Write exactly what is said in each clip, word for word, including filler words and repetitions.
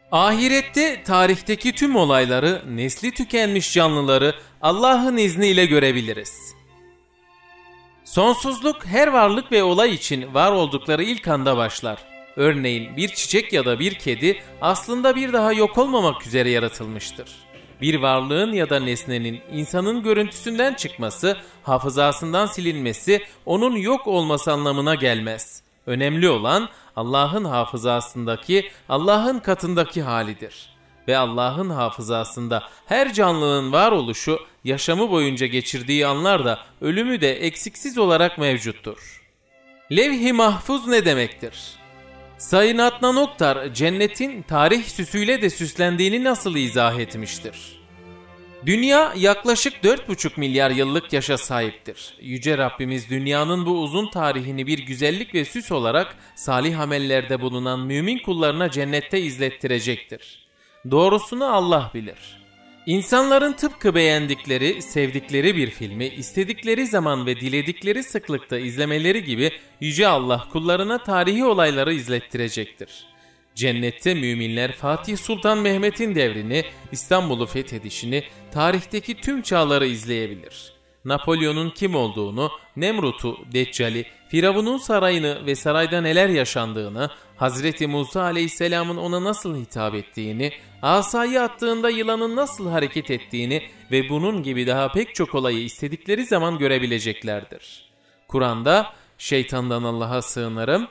Ahirette tarihteki tüm olayları, nesli tükenmiş canlıları Allah'ın izniyle görebiliriz. Sonsuzluk her varlık ve olay için var oldukları ilk anda başlar. Örneğin bir çiçek ya da bir kedi aslında bir daha yok olmamak üzere yaratılmıştır. Bir varlığın ya da nesnenin insanın görüntüsünden çıkması, hafızasından silinmesi onun yok olması anlamına gelmez. Önemli olan Allah'ın hafızasındaki, Allah'ın katındaki halidir. Ve Allah'ın hafızasında her canlının varoluşu, yaşamı boyunca geçirdiği anlar da ölümü de eksiksiz olarak mevcuttur. Levh-i mahfuz ne demektir? Sayın Adnan Oktar, cennetin tarih süsüyle de süslendiğini nasıl izah etmiştir? Dünya yaklaşık dört buçuk milyar yıllık yaşa sahiptir. Yüce Rabbimiz dünyanın bu uzun tarihini bir güzellik ve süs olarak salih amellerde bulunan mümin kullarına cennette izlettirecektir. Doğrusunu Allah bilir. İnsanların tıpkı beğendikleri, sevdikleri bir filmi istedikleri zaman ve diledikleri sıklıkta izlemeleri gibi Yüce Allah kullarına tarihi olayları izlettirecektir. Cennette müminler Fatih Sultan Mehmet'in devrini, İstanbul'u fethedişini, tarihteki tüm çağları izleyebilir. Napolyon'un kim olduğunu, Nemrut'u, Deccal'i, Firavun'un sarayını ve sarayda neler yaşandığını, Hazreti Musa Aleyhisselam'ın ona nasıl hitap ettiğini, asayı attığında yılanın nasıl hareket ettiğini ve bunun gibi daha pek çok olayı istedikleri zaman görebileceklerdir. Kur'an'da şeytandan Allah'a sığınırım,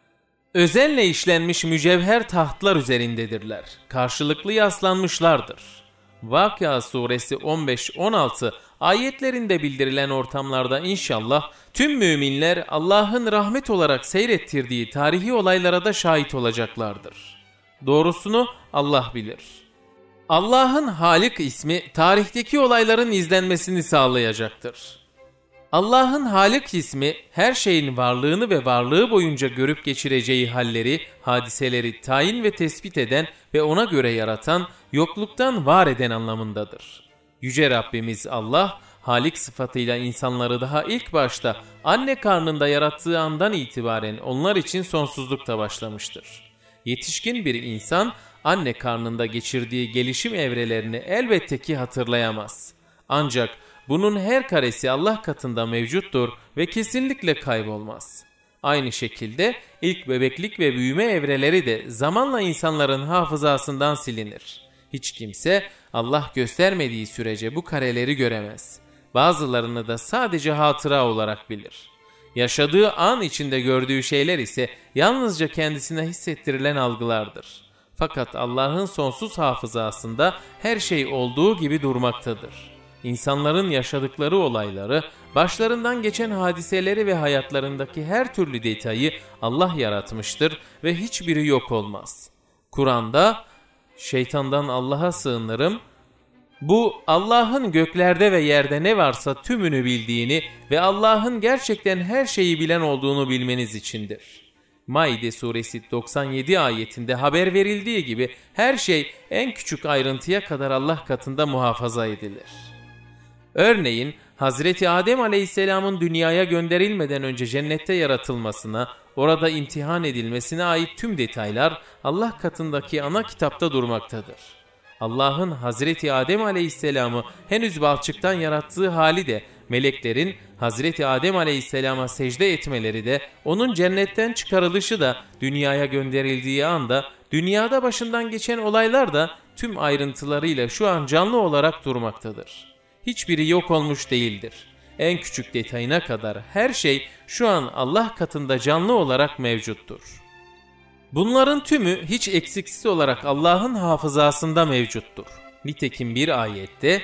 özenle işlenmiş mücevher tahtlar üzerindedirler. Karşılıklı yaslanmışlardır. Vakıa suresi on beş on altı ayetlerinde bildirilen ortamlarda inşallah tüm müminler Allah'ın rahmet olarak seyrettirdiği tarihi olaylara da şahit olacaklardır. Doğrusunu Allah bilir. Allah'ın Halik ismi tarihteki olayların izlenmesini sağlayacaktır. Allah'ın Halik ismi her şeyin varlığını ve varlığı boyunca görüp geçireceği halleri, hadiseleri tayin ve tespit eden ve ona göre yaratan, yokluktan var eden anlamındadır. Yüce Rabbimiz Allah, Halik sıfatıyla insanları daha ilk başta anne karnında yarattığı andan itibaren onlar için sonsuzlukta başlamıştır. Yetişkin bir insan anne karnında geçirdiği gelişim evrelerini elbette ki hatırlayamaz. Ancak bunun her karesi Allah katında mevcuttur ve kesinlikle kaybolmaz. Aynı şekilde ilk bebeklik ve büyüme evreleri de zamanla insanların hafızasından silinir. Hiç kimse Allah göstermediği sürece bu kareleri göremez. Bazılarını da sadece hatıra olarak bilir. Yaşadığı an içinde gördüğü şeyler ise yalnızca kendisine hissettirilen algılardır. Fakat Allah'ın sonsuz hafızasında her şey olduğu gibi durmaktadır. İnsanların yaşadıkları olayları, başlarından geçen hadiseleri ve hayatlarındaki her türlü detayı Allah yaratmıştır ve hiçbiri yok olmaz. Kur'an'da şeytandan Allah'a sığınırım, bu Allah'ın göklerde ve yerde ne varsa tümünü bildiğini ve Allah'ın gerçekten her şeyi bilen olduğunu bilmeniz içindir. Maide suresi doksan yedi ayetinde haber verildiği gibi her şey en küçük ayrıntıya kadar Allah katında muhafaza edilir. Örneğin Hazreti Adem Aleyhisselam'ın dünyaya gönderilmeden önce cennette yaratılmasına, orada imtihan edilmesine ait tüm detaylar Allah katındaki ana kitapta durmaktadır. Allah'ın Hazreti Adem Aleyhisselam'ı henüz balçıktan yarattığı hali de, meleklerin Hazreti Adem Aleyhisselam'a secde etmeleri de, onun cennetten çıkarılışı da, dünyaya gönderildiği anda, dünyada başından geçen olaylar da tüm ayrıntılarıyla şu an canlı olarak durmaktadır. Hiçbiri yok olmuş değildir. En küçük detayına kadar her şey şu an Allah katında canlı olarak mevcuttur. Bunların tümü hiç eksiksiz olarak Allah'ın hafızasında mevcuttur. Nitekim bir ayette,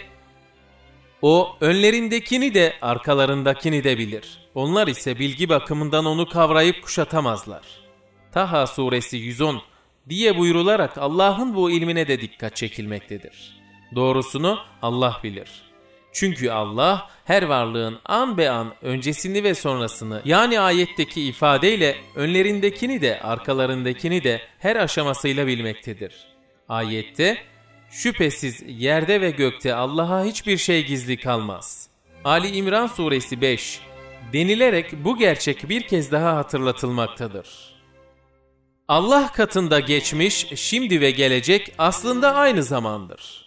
o önlerindekini de arkalarındakini de bilir. Onlar ise bilgi bakımından onu kavrayıp kuşatamazlar. Taha suresi yüz on diye buyrularak Allah'ın bu ilmine de dikkat çekilmektedir. Doğrusunu Allah bilir. Çünkü Allah her varlığın an be an öncesini ve sonrasını, yani ayetteki ifadeyle önlerindekini de arkalarındakini de her aşamasıyla bilmektedir. Ayette şüphesiz yerde ve gökte Allah'a hiçbir şey gizli kalmaz. Ali İmran suresi beş denilerek bu gerçek bir kez daha hatırlatılmaktadır. Allah katında geçmiş, şimdi ve gelecek aslında aynı zamandır.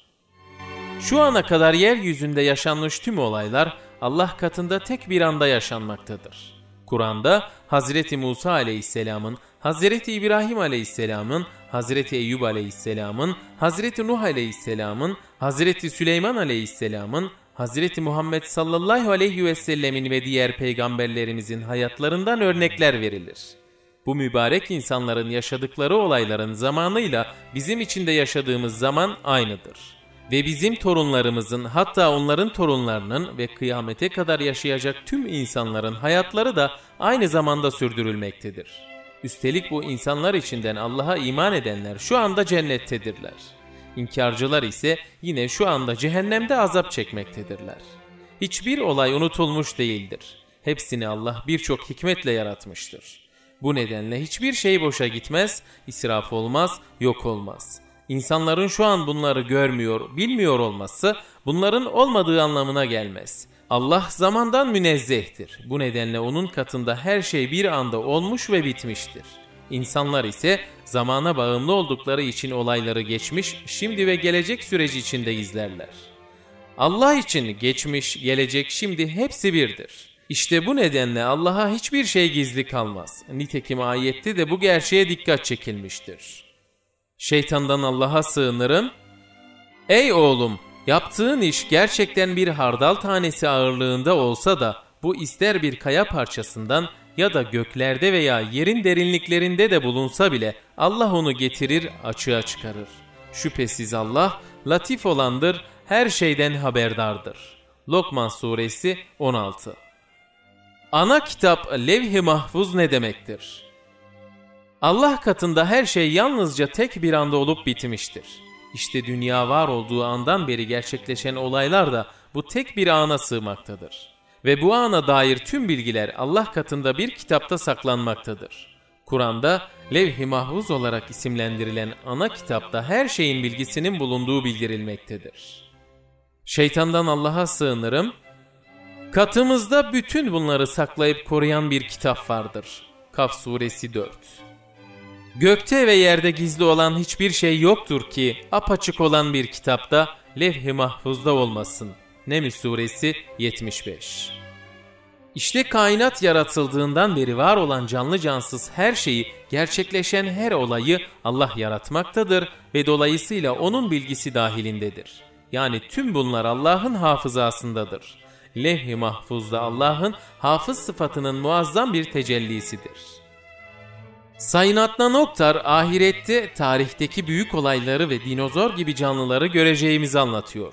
Şu ana kadar yeryüzünde yaşanmış tüm olaylar Allah katında tek bir anda yaşanmaktadır. Kur'an'da Hazreti Musa Aleyhisselam'ın, Hazreti İbrahim Aleyhisselam'ın, Hazreti Eyyub Aleyhisselam'ın, Hazreti Nuh Aleyhisselam'ın, Hazreti Süleyman Aleyhisselam'ın, Hazreti Muhammed sallallahu aleyhi ve sellemin ve diğer peygamberlerimizin hayatlarından örnekler verilir. Bu mübarek insanların yaşadıkları olayların zamanıyla bizim içinde yaşadığımız zaman aynıdır. Ve bizim torunlarımızın, hatta onların torunlarının ve kıyamete kadar yaşayacak tüm insanların hayatları da aynı zamanda sürdürülmektedir. Üstelik bu insanlar içinden Allah'a iman edenler şu anda cennettedirler. İnkarcılar ise yine şu anda cehennemde azap çekmektedirler. Hiçbir olay unutulmuş değildir. Hepsini Allah birçok hikmetle yaratmıştır. Bu nedenle hiçbir şey boşa gitmez, israf olmaz, yok olmaz. İnsanların şu an bunları görmüyor, bilmiyor olması bunların olmadığı anlamına gelmez. Allah zamandan münezzehtir. Bu nedenle onun katında her şey bir anda olmuş ve bitmiştir. İnsanlar ise zamana bağımlı oldukları için olayları geçmiş, şimdi ve gelecek süreci içinde izlerler. Allah için geçmiş, gelecek, şimdi hepsi birdir. İşte bu nedenle Allah'a hiçbir şey gizli kalmaz. Nitekim ayette de bu gerçeğe dikkat çekilmiştir. Şeytandan Allah'a sığınırım. Ey oğlum, yaptığın iş gerçekten bir hardal tanesi ağırlığında olsa da bu ister bir kaya parçasından ya da göklerde veya yerin derinliklerinde de bulunsa bile Allah onu getirir, açığa çıkarır. Şüphesiz Allah latif olandır, her şeyden haberdardır. Lokman Suresi on altı. Ana kitap Levh-i Mahfuz ne demektir? Allah katında her şey yalnızca tek bir anda olup bitmiştir. İşte dünya var olduğu andan beri gerçekleşen olaylar da bu tek bir ana sığmaktadır. Ve bu ana dair tüm bilgiler Allah katında bir kitapta saklanmaktadır. Kur'an'da Levh-i Mahfuz olarak isimlendirilen ana kitapta her şeyin bilgisinin bulunduğu bildirilmektedir. Şeytandan Allah'a sığınırım. Katımızda bütün bunları saklayıp koruyan bir kitap vardır. Kaf Suresi dört. Gökte ve yerde gizli olan hiçbir şey yoktur ki apaçık olan bir kitapta Levh-i Mahfuz'da olmasın. Neml Suresi yetmiş beş. İşte kainat yaratıldığından beri var olan canlı cansız her şeyi, gerçekleşen her olayı Allah yaratmaktadır ve dolayısıyla onun bilgisi dahilindedir. Yani tüm bunlar Allah'ın hafızasındadır. Levh-i Mahfuz'da Allah'ın hafız sıfatının muazzam bir tecellisidir. Sayın Adnan Oktar ahirette tarihteki büyük olayları ve dinozor gibi canlıları göreceğimizi anlatıyor.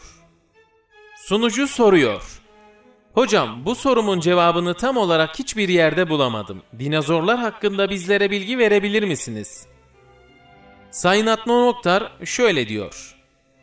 Sunucu soruyor. Hocam, bu sorumun cevabını tam olarak hiçbir yerde bulamadım. Dinozorlar hakkında bizlere bilgi verebilir misiniz? Sayın Adnan Oktar şöyle diyor.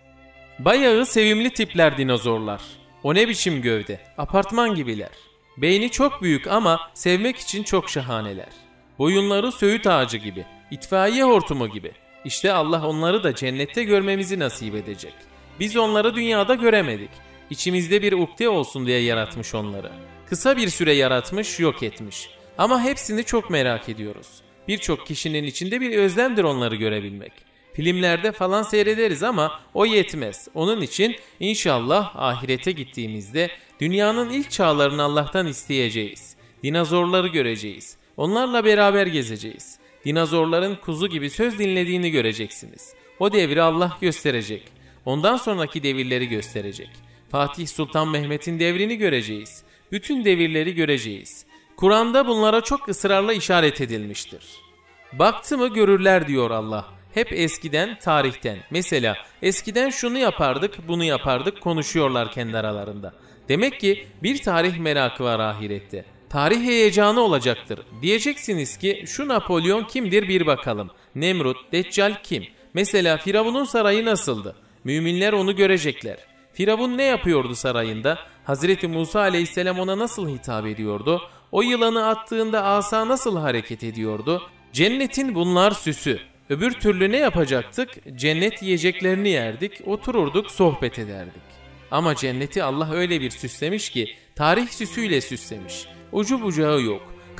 Bayağı sevimli tipler dinozorlar. O ne biçim gövde? Apartman gibiler. Beyni çok büyük ama sevmek için çok şahaneler. Boyunları söğüt ağacı gibi, itfaiye hortumu gibi. İşte Allah onları da cennette görmemizi nasip edecek. Biz onları dünyada göremedik. İçimizde bir ukde olsun diye yaratmış onları. Kısa bir süre yaratmış, yok etmiş. Ama hepsini çok merak ediyoruz. Birçok kişinin içinde bir özlemdir onları görebilmek. Filmlerde falan seyrederiz ama o yetmez. Onun için inşallah ahirete gittiğimizde dünyanın ilk çağlarını Allah'tan isteyeceğiz. Dinozorları göreceğiz. Onlarla beraber gezeceğiz. Dinozorların kuzu gibi söz dinlediğini göreceksiniz. O devri Allah gösterecek. Ondan sonraki devirleri gösterecek. Fatih Sultan Mehmet'in devrini göreceğiz. Bütün devirleri göreceğiz. Kur'an'da bunlara çok ısrarla işaret edilmiştir. Baktı mı görürler diyor Allah. Hep eskiden, tarihten. Mesela eskiden şunu yapardık, bunu yapardık konuşuyorlar kendi aralarında. Demek ki bir tarih merakı var ahirette. Tarih heyecanı olacaktır. Diyeceksiniz ki şu Napolyon kimdir bir bakalım. Nemrut, Deccal kim? Mesela Firavun'un sarayı nasıldı? Müminler onu görecekler. Firavun ne yapıyordu sarayında? Hazreti Musa aleyhisselam ona nasıl hitap ediyordu? O yılanı attığında asa nasıl hareket ediyordu? Cennetin bunlar süsü. Öbür türlü ne yapacaktık? Cennet yiyeceklerini yerdik, otururduk, sohbet ederdik. Ama cenneti Allah öyle bir süslemiş ki tarih süsüyle süslemiş. Ucu bucağı yok.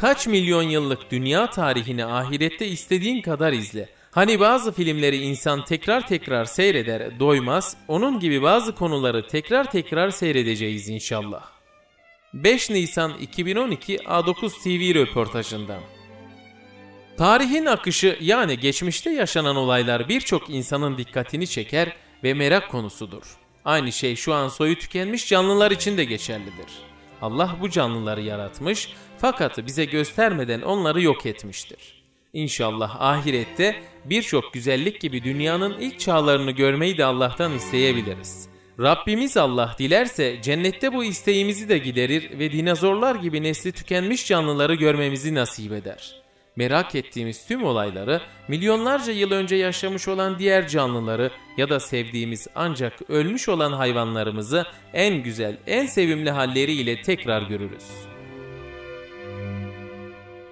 Kaç milyon yıllık dünya tarihini ahirette istediğin kadar izle. Hani bazı filmleri insan tekrar tekrar seyreder, doymaz, onun gibi bazı konuları tekrar tekrar seyredeceğiz inşallah. beş Nisan iki bin on iki A dokuz T V röportajından. Tarihin akışı, yani geçmişte yaşanan olaylar birçok insanın dikkatini çeker ve merak konusudur. Aynı şey şu an soyu tükenmiş canlılar için de geçerlidir. Allah bu canlıları yaratmış fakat bize göstermeden onları yok etmiştir. İnşallah ahirette birçok güzellik gibi dünyanın ilk çağlarını görmeyi de Allah'tan isteyebiliriz. Rabbimiz Allah dilerse cennette bu isteğimizi de giderir ve dinozorlar gibi nesli tükenmiş canlıları görmemizi nasip eder. Merak ettiğimiz tüm olayları, milyonlarca yıl önce yaşamış olan diğer canlıları ya da sevdiğimiz ancak ölmüş olan hayvanlarımızı en güzel, en sevimli halleriyle tekrar görürüz.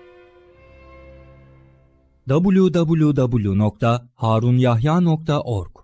double-u double-u double-u nokta harunyahya nokta org